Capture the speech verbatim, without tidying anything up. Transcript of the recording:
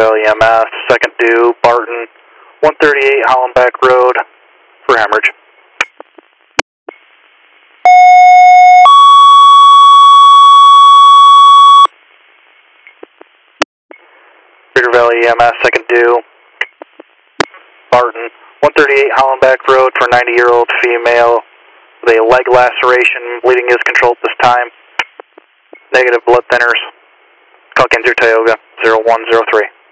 Valley E M S, second due, Barton, one thirty-eight Hollenbeck Road for hemorrhage. Cedar Valley E M S, second due, Barton, one thirty-eight Hollenbeck Road for a ninety-year-old female with a leg laceration. Bleeding is controlled at this time. Negative blood thinners. Call Kinzer Tioga, zero one zero three.